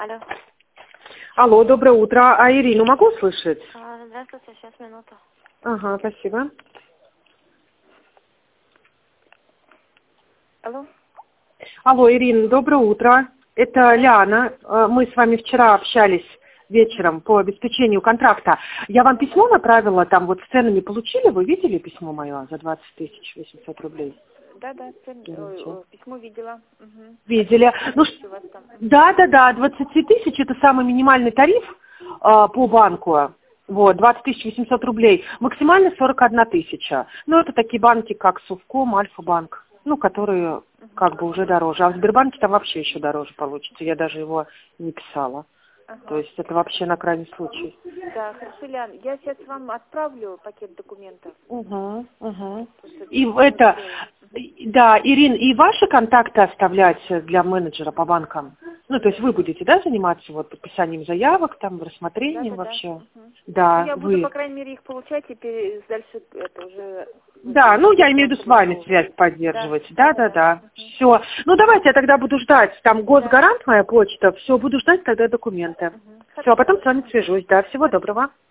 Алло. Алло, доброе утро. А Ирину могу услышать? Здравствуйте, сейчас минуту. Ага, спасибо. Алло. Алло, Ирина, доброе утро. Это Ляна. Мы с вами вчера общались вечером по обеспечению контракта. Я вам письмо направила, там вот с ценами получили? Вы видели письмо мое за 20 800 рублей? Да, письмо видела. Угу. Видели. Ну, да, 20 тысяч это самый минимальный тариф по банку. Вот, 20 800 рублей. Максимально 41 тысяча. Ну, это такие банки, как Совком, Альфа-банк. Ну, которые как бы уже дороже. А в Сбербанке там вообще еще дороже получится. Я даже его не писала. Ага. То есть это вообще на крайний случай. Да, хорошо, Лян. Я сейчас вам отправлю пакет документов. Угу. И это, да, Ирин, и ваши контакты оставлять для менеджера по банкам? Ну, то есть вы будете, да, заниматься вот подписанием заявок, там, рассмотрением вообще? Да, Ну, я вы. буду, по крайней мере, их получать, и дальше это уже... Да, ну, я имею в виду с вами связь поддерживать. Да. Все. Ну, давайте я тогда буду ждать. Там Госгарант, моя почта. Все, буду ждать тогда документы. Все, а потом с вами свяжусь. Да, всего доброго.